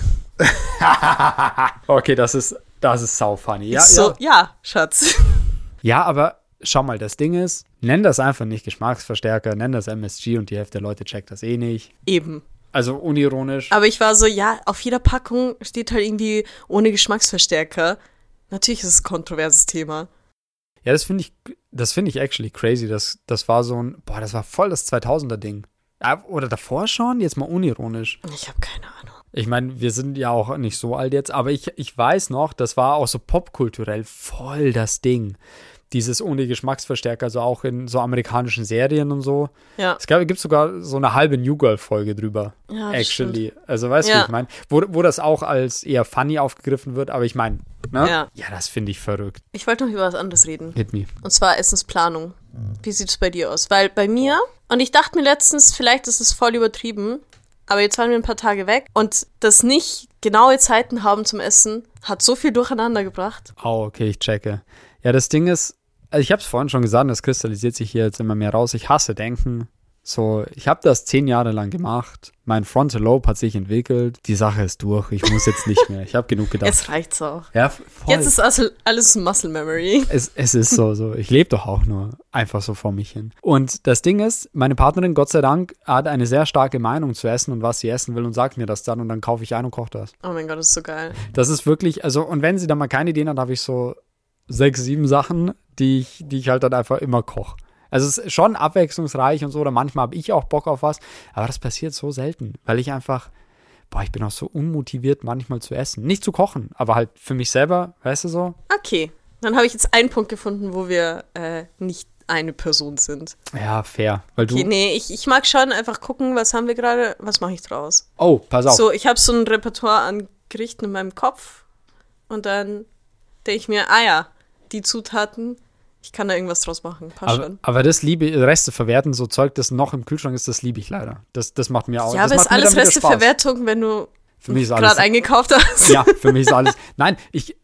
Okay, das ist sau funny. Ja, ja, Schatz. Ja, aber schau mal, das Ding ist, nenn das einfach nicht Geschmacksverstärker, nenn das MSG und die Hälfte der Leute checkt das eh nicht. Eben. Also unironisch. Aber ich war so, ja, auf jeder Packung steht halt irgendwie ohne Geschmacksverstärker. Natürlich ist es ein kontroverses Thema. Ja, das finde ich actually crazy. Das war so ein, das war voll das 2000er-Ding. Oder davor schon? Jetzt mal unironisch. Ich habe keine Ahnung. Ich meine, wir sind ja auch nicht so alt jetzt, aber ich weiß noch, das war auch so popkulturell voll das Ding. Dieses ohne Geschmacksverstärker, also auch in so amerikanischen Serien und so. Ja. Es gibt sogar so eine halbe New Girl-Folge drüber. Ja, actually. Stimmt. Also weißt du, wie ich meine? Wo das auch als eher funny aufgegriffen wird, aber ich meine, ne? Ja, das finde ich verrückt. Ich wollte noch über was anderes reden. Hit me. Und zwar Essensplanung. Wie sieht es bei dir aus? Weil bei mir, und ich dachte mir letztens, vielleicht ist es voll übertrieben, aber jetzt waren wir ein paar Tage weg und das nicht genaue Zeiten haben zum Essen hat so viel durcheinander gebracht. Oh, okay, ich checke. Ja, das Ding ist, also ich habe es vorhin schon gesagt, das kristallisiert sich hier jetzt immer mehr raus. Ich hasse Denken. So, ich habe das 10 Jahre lang gemacht. Mein Frontal Lobe hat sich entwickelt. Die Sache ist durch. Ich muss jetzt nicht mehr. Ich habe genug gedacht. Jetzt reicht's auch. Ja, voll. Jetzt ist alles Muscle Memory. Es ist so. Ich lebe doch auch nur einfach so vor mich hin. Und das Ding ist, meine Partnerin, Gott sei Dank, hat eine sehr starke Meinung zu Essen und was sie essen will und sagt mir das dann und dann kaufe ich ein und koche das. Oh mein Gott, das ist so geil. Das ist wirklich, also, und wenn sie dann mal keine Ideen hat, habe ich so 6, 7 Sachen, die ich halt dann einfach immer koche. Also es ist schon abwechslungsreich und so, oder manchmal habe ich auch Bock auf was, aber das passiert so selten, weil ich einfach, ich bin auch so unmotiviert manchmal zu essen. Nicht zu kochen, aber halt für mich selber, weißt du so? Okay, dann habe ich jetzt einen Punkt gefunden, wo wir nicht eine Person sind. Ja, fair. Weil du ich mag schon einfach gucken, was haben wir gerade, was mache ich draus? Oh, pass auf. So, ich habe so ein Repertoire an Gerichten in meinem Kopf und dann denke ich mir, die Zutaten, ich kann da irgendwas draus machen. Schon. Aber das liebe ich, Reste verwerten, so Zeug, das noch im Kühlschrank ist, das liebe ich leider. Das macht mir auch Ja, aber ist alles Resteverwertung, wenn du gerade eingekauft hast? Ja, für mich ist alles. Nein,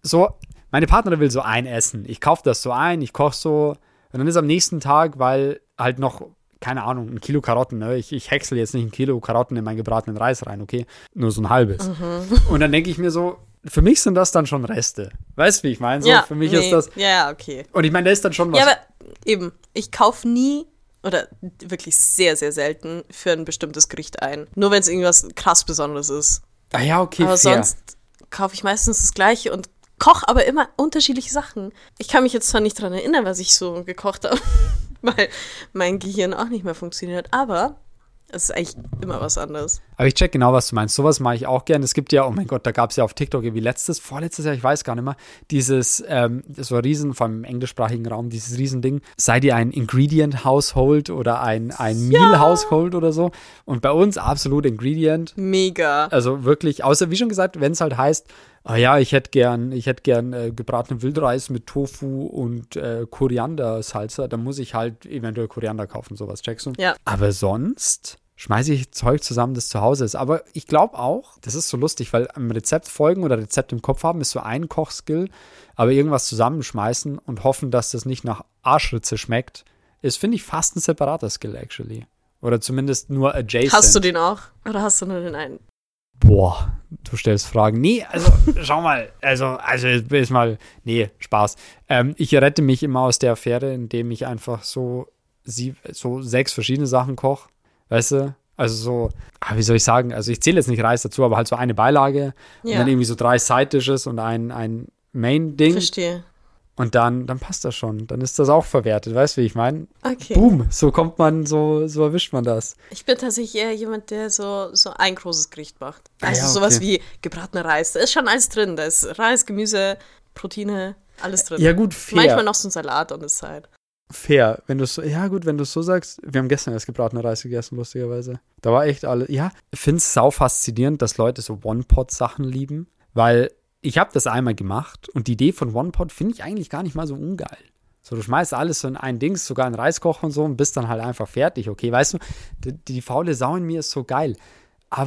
meine Partnerin will so ein Essen. Ich kaufe das so ein, ich koche so und dann ist am nächsten Tag, weil halt noch, keine Ahnung, 1 Kilo Karotten, ne? Ich häcksel jetzt nicht 1 Kilo Karotten in meinen gebratenen Reis rein, okay? Nur so ein halbes. Und dann denke ich mir so, für mich sind das dann schon Reste. Weißt du, wie ich meine? So, ja, für mich ist das. Ja, okay. Und ich meine, da ist dann schon was. Ja, aber eben, ich kaufe nie oder wirklich sehr, sehr selten für ein bestimmtes Gericht ein. Nur wenn es irgendwas krass Besonderes ist. Ah ja, okay, aber fair. Sonst kaufe ich meistens das Gleiche und koche aber immer unterschiedliche Sachen. Ich kann mich jetzt zwar nicht daran erinnern, was ich so gekocht habe, weil mein Gehirn auch nicht mehr funktioniert, aber es ist eigentlich immer was anderes. Aber ich check genau, was du meinst. Sowas mache ich auch gerne. Es gibt ja, oh mein Gott, da gab es ja auf TikTok irgendwie vorletztes Jahr, ich weiß gar nicht mehr, dieses, so ein Riesen, vor allem im englischsprachigen Raum, dieses Riesending. Sei dir ein Ingredient-Household oder ein Meal-Household oder so. Und bei uns absolut Ingredient. Mega. Also wirklich, außer wie schon gesagt, wenn es halt heißt, ich hätte gern gebratenen Wildreis mit Tofu und Koriander-Salsa, dann muss ich halt eventuell Koriander kaufen, sowas, checkst du? Ja. Aber sonst schmeiße ich Zeug zusammen, das zu Hause ist. Aber ich glaube auch, das ist so lustig, weil am Rezept folgen oder Rezept im Kopf haben ist so ein Kochskill, aber irgendwas zusammenschmeißen und hoffen, dass das nicht nach Arschritze schmeckt, ist, finde ich, fast ein separater Skill, actually. Oder zumindest nur adjacent. Hast du den auch? Oder hast du nur den einen? Boah, du stellst Fragen. Nee, also schau mal, also ist mal, nee, Spaß. Ich rette mich immer aus der Affäre, indem ich einfach so 6 verschiedene Sachen koche, weißt du? Also so, wie soll ich sagen, also ich zähle jetzt nicht Reis dazu, aber halt so eine Beilage und dann irgendwie so 3 Side-Dishes und ein Main-Ding. Verstehe. Und dann passt das schon. Dann ist das auch verwertet, weißt du, wie ich meine? Okay. Boom, so kommt man, so erwischt man das. Ich bin tatsächlich eher jemand, der so ein großes Gericht macht. Also ja, okay. Sowas wie gebratener Reis. Da ist schon alles drin. Da ist Reis, Gemüse, Proteine, alles drin. Ja gut, fair. Manchmal noch so ein Salat on the side. Fair. Wenn du es so sagst, wir haben gestern erst gebratener Reis gegessen, lustigerweise. Da war echt alles, ich finde es sau faszinierend, dass Leute so One-Pot-Sachen lieben, weil ich habe das einmal gemacht und die Idee von One-Pot finde ich eigentlich gar nicht mal so ungeil. So, du schmeißt alles so in ein Dings, sogar in Reiskocher und so und bist dann halt einfach fertig, okay? Weißt du, die faule Sau in mir ist so geil. Aber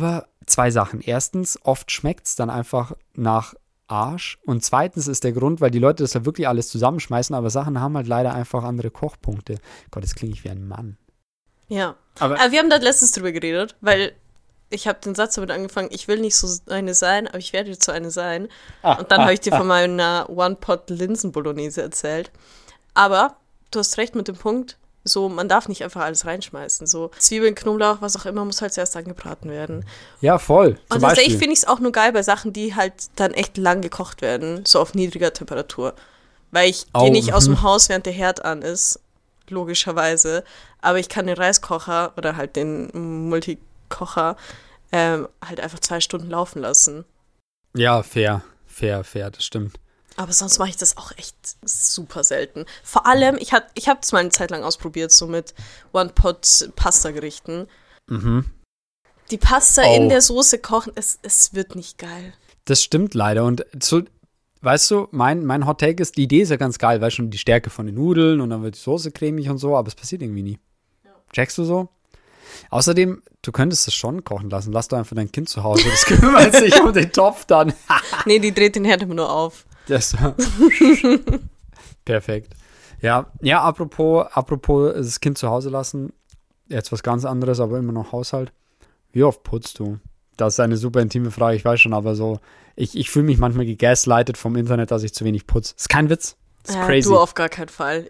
2 Sachen. Erstens, oft schmeckt es dann einfach nach Arsch. Und zweitens ist der Grund, weil die Leute das ja wirklich alles zusammenschmeißen, aber Sachen haben halt leider einfach andere Kochpunkte. Gott, jetzt klinge ich wie ein Mann. Ja. Aber wir haben da letztens drüber geredet, weil ich habe den Satz damit angefangen, ich will nicht so eine sein, aber ich werde jetzt so eine sein. Und dann habe ich dir von meiner One-Pot-Linsen-Bolognese erzählt. Aber du hast recht mit dem Punkt, so, man darf nicht einfach alles reinschmeißen. So Zwiebeln, Knoblauch, was auch immer, muss halt zuerst angebraten werden. Ja, voll. Und tatsächlich finde ich es auch nur geil bei Sachen, die halt dann echt lang gekocht werden, so auf niedriger Temperatur. Weil ich gehe nicht aus dem Haus, während der Herd an ist, logischerweise. Aber ich kann den Reiskocher oder halt den Multikocher halt einfach 2 Stunden laufen lassen. Ja, fair, das stimmt. Aber sonst mache ich das auch echt super selten. Vor allem, ich habe das mal eine Zeit lang ausprobiert, so mit One-Pot-Pasta-Gerichten. Mhm. Die Pasta in der Soße kochen, es wird nicht geil. Das stimmt leider. Und so, weißt du, mein Hot Take ist, die Idee ist ja ganz geil, weil schon die Stärke von den Nudeln und dann wird die Soße cremig und so, aber es passiert irgendwie nie. Ja. Checkst du so? Außerdem, du könntest es schon kochen lassen. Lass doch einfach dein Kind zu Hause. Das kümmert sich um den Topf dann. Nee, die dreht den Herd immer nur auf. Das perfekt. Ja, apropos das Kind zu Hause lassen, jetzt was ganz anderes, aber immer noch Haushalt. Wie oft putzt du? Das ist eine super intime Frage, ich weiß schon, aber so, ich fühle mich manchmal gegaslightet vom Internet, dass ich zu wenig putze. Ist kein Witz. Ist crazy. Du auf gar keinen Fall.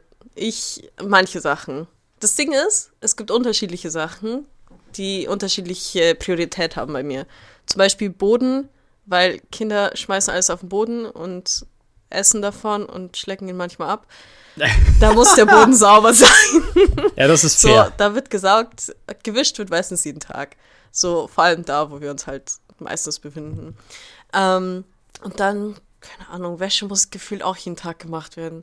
Manche Sachen. Das Ding ist, es gibt unterschiedliche Sachen, die unterschiedliche Priorität haben bei mir. Zum Beispiel Boden, weil Kinder schmeißen alles auf den Boden und essen davon und schlecken ihn manchmal ab. Da muss der Boden sauber sein. Ja, das ist fair. So, da wird gesaugt, gewischt wird meistens jeden Tag. So, vor allem da, wo wir uns halt meistens befinden. Und dann, keine Ahnung, Wäsche muss gefühlt auch jeden Tag gemacht werden.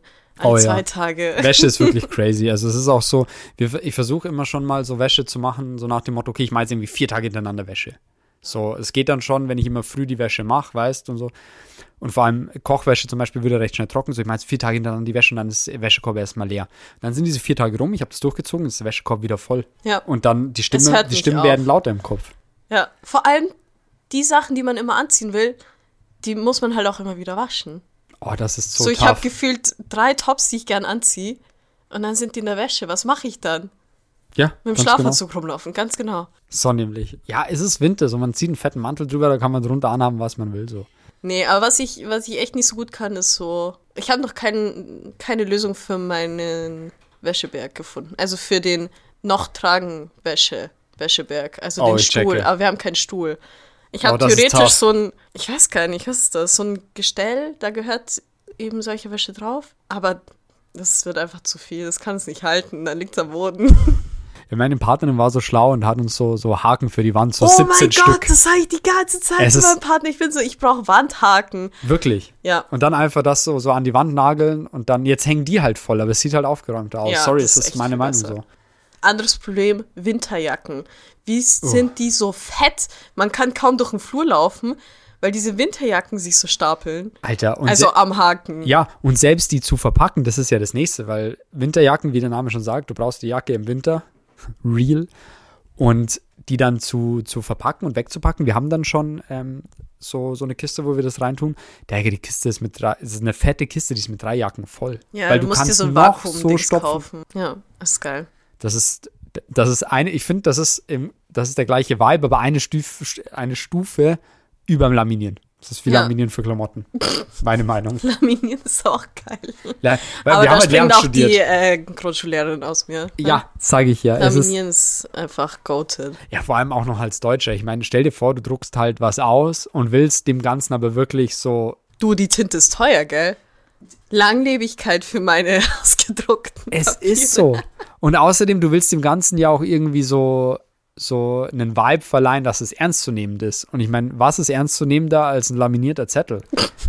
2 Tage. Wäsche ist wirklich crazy. Also es ist auch so, ich versuche immer schon mal so Wäsche zu machen, so nach dem Motto, okay, ich mache jetzt irgendwie 4 Tage hintereinander Wäsche. So, es geht dann schon, wenn ich immer früh die Wäsche mache, weißt und so. Und vor allem Kochwäsche zum Beispiel wird ja recht schnell trocken. So, ich mache jetzt 4 Tage hintereinander die Wäsche und dann ist der Wäschekorb erstmal leer. Und dann sind diese 4 Tage rum, ich habe das durchgezogen, ist der Wäschekorb wieder voll. Ja. Und dann die Stimmen werden lauter im Kopf. Ja, vor allem die Sachen, die man immer anziehen will, die muss man halt auch immer wieder waschen. Oh, das ist so tough. Ich habe gefühlt 3 Tops, die ich gern anziehe und dann sind die in der Wäsche. Was mache ich dann? Ja, mit dem Schlafanzug rumlaufen, ganz genau. So nämlich. Ja, es ist Winter, so man zieht einen fetten Mantel drüber, da kann man drunter anhaben, was man will, so. Nee, aber was ich echt nicht so gut kann, ist so, ich habe noch keine Lösung für meinen Wäscheberg gefunden. Also für den noch tragen Wäscheberg, also den Stuhl, aber wir haben keinen Stuhl. Ich habe theoretisch so ein, ich weiß gar nicht, was ist das, so ein Gestell, da gehört eben solche Wäsche drauf, aber das wird einfach zu viel, das kann es nicht halten, dann liegt es am Boden. Ja, meine Partnerin war so schlau und hat uns so Haken für die Wand, so 17 Stück. Oh mein Gott, das sage ich die ganze Zeit zu meinem Partner. Ich brauche Wandhaken. Wirklich? Ja. Und dann einfach das so an die Wand nageln und dann, jetzt hängen die halt voll, aber es sieht halt aufgeräumt aus. Ja, sorry, das ist meine Meinung so. Anderes Problem, Winterjacken. Wie sind die so fett? Man kann kaum durch den Flur laufen, weil diese Winterjacken sich so stapeln. Alter. Und also am Haken. Ja, und selbst die zu verpacken, das ist ja das Nächste, weil Winterjacken, wie der Name schon sagt, du brauchst die Jacke im Winter, real, und die dann zu verpacken und wegzupacken. Wir haben dann schon so eine Kiste, wo wir das reintun. Die Kiste ist ist eine fette Kiste, die ist mit 3 Jacken voll. Ja, weil du musst dir so ein noch Vakuum-Dings kaufen. Ja, das ist geil. Das ist ich finde, das ist der gleiche Vibe, aber eine Stufe über dem Laminieren. Das ist wie Laminieren für Klamotten. Meine Meinung. Laminieren ist auch geil. Weil aber wir haben da springt auch studiert. Die Grundschullehrerin aus mir. Ja, sage ich ja. Laminieren ist einfach goated. Ja, vor allem auch noch als Deutscher. Ich meine, stell dir vor, du druckst halt was aus und willst dem Ganzen aber wirklich so... Du, die Tinte ist teuer, gell? Langlebigkeit für meine ausgedruckten Es ist so. Und außerdem, du willst dem Ganzen ja auch irgendwie so einen Vibe verleihen, dass es ernstzunehmend ist. Und ich meine, was ist ernstzunehmender als ein laminierter Zettel?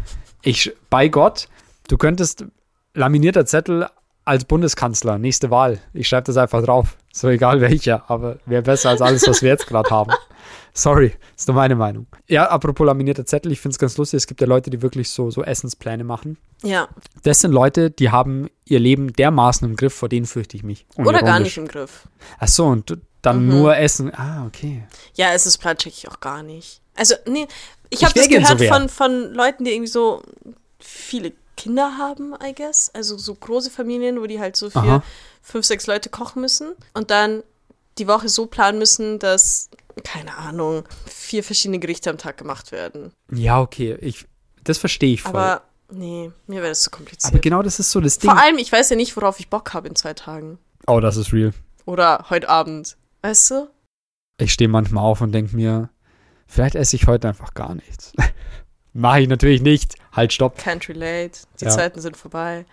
Bei Gott, du könntest laminierter Zettel als Bundeskanzler, nächste Wahl. Ich schreibe das einfach drauf. So egal welcher, aber wäre besser als alles, was wir jetzt gerade haben. Sorry, ist nur meine Meinung. Ja, apropos laminierter Zettel, ich finde es ganz lustig, es gibt ja Leute, die wirklich so Essenspläne machen. Ja. Das sind Leute, die haben ihr Leben dermaßen im Griff, vor denen fürchte ich mich. Oder gar nicht im Griff. Ach so, und dann nur essen. Ah, okay. Ja, Essensplan checke ich auch gar nicht. Also, nee, ich habe das gehört von Leuten, die irgendwie so viele Kinder haben, I guess. Also so große Familien, wo die halt so für 5, 6 Leute kochen müssen und dann die Woche so planen müssen, dass, keine Ahnung, 4 verschiedene Gerichte am Tag gemacht werden. Ja, okay. Das verstehe ich voll. Aber nee, mir wäre das zu kompliziert. Aber genau das ist so das Ding. Vor allem, ich weiß ja nicht, worauf ich Bock habe in 2 Tagen. Oh, das ist real. Oder heute Abend. Weißt du? Ich stehe manchmal auf und denke mir, vielleicht esse ich heute einfach gar nichts. Mache ich natürlich nicht. Halt, stopp. Can't relate. Die Zeiten sind vorbei.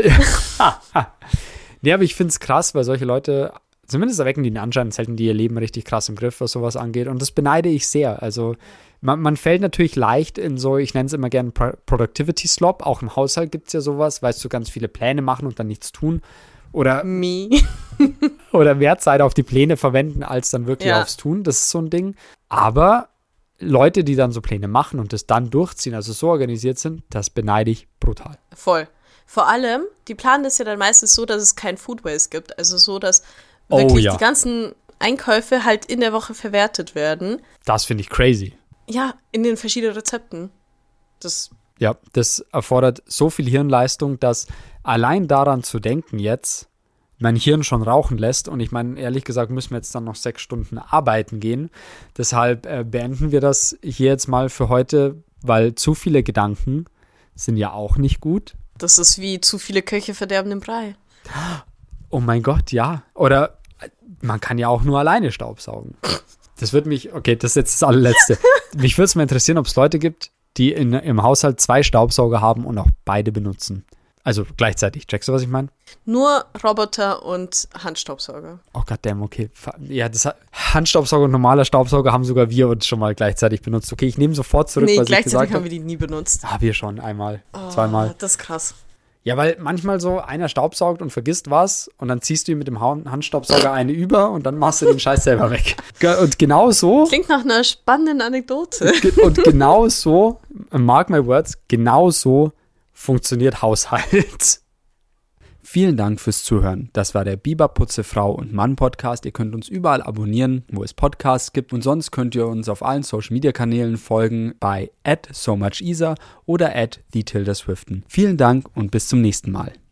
Nee, aber ich finde es krass, weil solche Leute, zumindest erwecken die den Anschein, als hätten die ihr Leben richtig krass im Griff, was sowas angeht. Und das beneide ich sehr. Also man fällt natürlich leicht in so, ich nenne es immer gerne Productivity Slop. Auch im Haushalt gibt es ja sowas, weißt du, ganz viele Pläne machen und dann nichts tun. Oder oder mehr Zeit auf die Pläne verwenden, als dann wirklich aufs Tun. Das ist so ein Ding. Aber Leute, die dann so Pläne machen und das dann durchziehen, also so organisiert sind, das beneide ich brutal. Voll. Vor allem, die planen das ja dann meistens so, dass es kein Food Waste gibt. Also so, dass wirklich die ganzen Einkäufe halt in der Woche verwertet werden. Das finde ich crazy. Ja, in den verschiedenen Rezepten. Das erfordert so viel Hirnleistung, dass allein daran zu denken jetzt mein Hirn schon rauchen lässt. Und ich meine, ehrlich gesagt, müssen wir jetzt dann noch 6 Stunden arbeiten gehen. Deshalb beenden wir das hier jetzt mal für heute, weil zu viele Gedanken sind ja auch nicht gut. Das ist wie zu viele Köche verderben den Brei. Oh mein Gott, ja. Oder man kann ja auch nur alleine Staubsaugen. Das ist jetzt das allerletzte. Mich würde es mal interessieren, ob es Leute gibt, die im Haushalt 2 Staubsauger haben und auch beide benutzen. Also gleichzeitig. Checkst du, was ich meine? Nur Roboter und Handstaubsauger. Oh goddammit, okay. Ja, Handstaubsauger und normaler Staubsauger haben sogar wir uns schon mal gleichzeitig benutzt. Okay, ich nehme sofort zurück, was ich gesagt habe. Gleichzeitig haben wir die nie benutzt. Wir schon einmal, zweimal. Das ist krass. Ja, weil manchmal so einer staubsaugt und vergisst was und dann ziehst du ihm mit dem Handstaubsauger eine über und dann machst du den Scheiß selber weg. Und genau so. Klingt nach einer spannenden Anekdote. Und genau so, mark my words, genau so funktioniert Haushalt. Vielen Dank fürs Zuhören. Das war der Biber Putze Frau und Mann Podcast. Ihr könnt uns überall abonnieren, wo es Podcasts gibt. Und sonst könnt ihr uns auf allen Social Media Kanälen folgen bei @somuchisa oder @theTildaSwiften. Vielen Dank und bis zum nächsten Mal.